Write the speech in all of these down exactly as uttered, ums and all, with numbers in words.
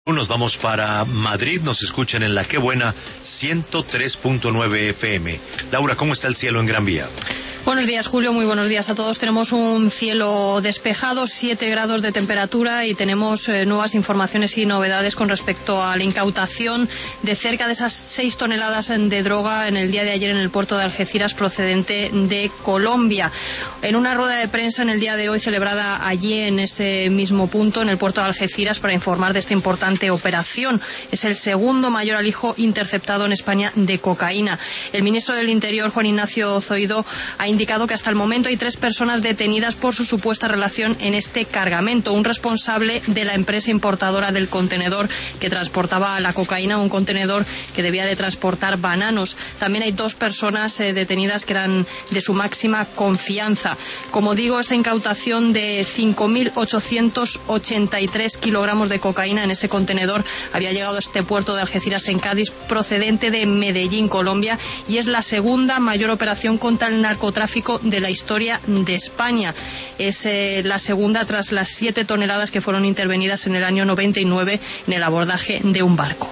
Nos vamos para Madrid, nos escuchan en La Qué Buena ciento tres punto nueve F M. Laura, ¿cómo está el cielo en Gran Vía? Buenos días, Julio, muy buenos días a todos. Tenemos un cielo despejado, siete grados de temperatura y tenemos eh, nuevas informaciones y novedades con respecto a la incautación de cerca de esas seis toneladas de droga en el día de ayer en el puerto de Algeciras procedente de Colombia. En una rueda de prensa en el día de hoy celebrada allí en ese mismo punto, en el puerto de Algeciras, para informar de esta importante operación. Es el segundo mayor alijo interceptado en España de cocaína. El ministro del Interior, Juan Ignacio Zoido, ha indicado que hasta el momento hay tres personas detenidas por su supuesta relación en este cargamento. Un responsable de la empresa importadora del contenedor que transportaba la cocaína, un contenedor que debía de transportar bananos. También hay dos personas eh, detenidas que eran de su máxima confianza. Como digo, esta incautación de cinco mil ochocientos ochenta y tres kilogramos de cocaína en ese contenedor había llegado a este puerto de Algeciras en Cádiz procedente de Medellín, Colombia, y es la segunda mayor operación contra el narcotráfico de la historia de España. Es eh, la segunda tras las siete toneladas que fueron intervenidas en el año noventa y nueve en el abordaje de un barco.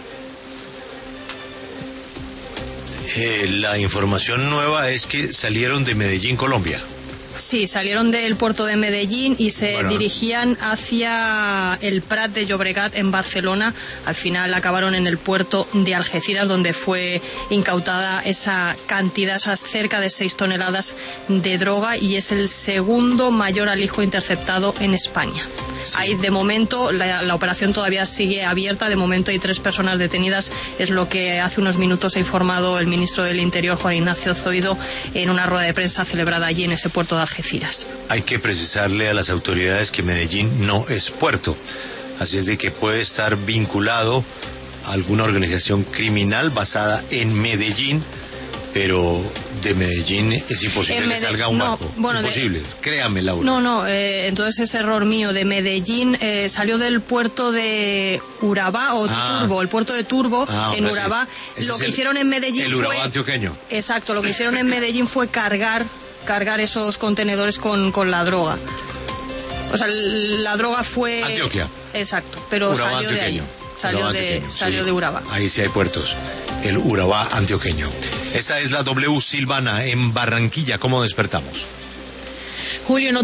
Eh, la información nueva es que salieron de Medellín, Colombia. Sí, salieron del puerto de Medellín y se bueno. dirigían hacia el Prat de Llobregat en Barcelona. Al final acabaron en el puerto de Algeciras, donde fue incautada esa cantidad, esas cerca de seis toneladas de droga, y es el segundo mayor alijo interceptado en España. Sí. Hay, de momento, la, la operación todavía sigue abierta. De momento hay tres personas detenidas. Es lo que hace unos minutos ha informado el ministro del Interior, Juan Ignacio Zoido, en una rueda de prensa celebrada allí en ese puerto de Algeciras. Hay que precisarle a las autoridades que Medellín no es puerto. Así es de que puede estar vinculado a alguna organización criminal basada en Medellín, pero de Medellín es imposible que Mede- salga un no, barco. Bueno, imposible, de... créame, Laura. No, no, eh, entonces es error mío. De Medellín eh, salió del puerto de Urabá o ah. Turbo, el puerto de Turbo ah, en Urabá. Sí. Lo que el, hicieron en Medellín el fue... Urabá antioqueño. Exacto, lo que hicieron en Medellín fue cargar, cargar esos contenedores con, con la droga. O sea, la droga fue... Antioquia. Exacto, pero Urabá salió antioqueño. de ahí. Salió, Urabá de, salió sí. de Urabá. Ahí sí hay puertos. El Urabá antioqueño. Esta es la W Silvana en Barranquilla. ¿Cómo despertamos? Julio, no